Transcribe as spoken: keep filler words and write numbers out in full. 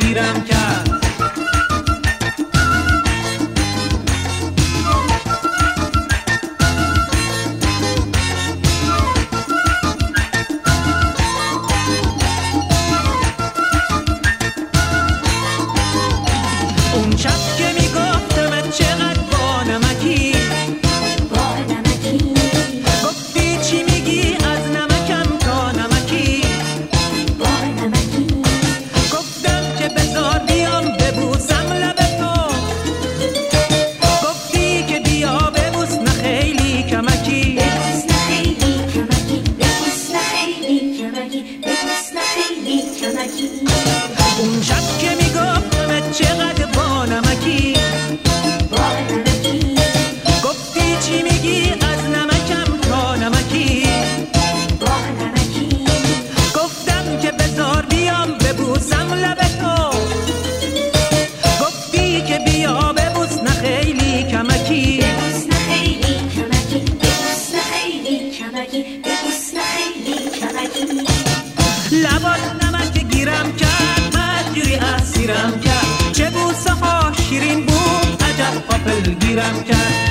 گیرم کرد. اون شب که میگفتم چقدر با نمکی، با نمکی گفتی چی میگی از نمکم تا نمکی، با نمکی گفتم که بذار بیام ببوسم لب تو، گفتی که بیا ببوس نه خیلی کمکی. ببوس نه خیلی کمکی، ببوس نه خیلی کمکی، ببوس نه خیلی کمکی. اون شب که میگفتم چقدر با نمکی، با نمکی گفتی چی میگی از نمکم تا نمکی، با نمکی گفتم که بذار بیام ببوسم لب تو، گفتی که بیا ببوس نه خیلی کمکی. ببوس نه خیلی کمکی، ببوس نه خیلی کمکی، ببوس نه خیلی کمکی. لبات نمک گیرم کرد، مجری اسیرم کرد، چه بوسه ها شیرین بود، عجب غافل گیرم کرد.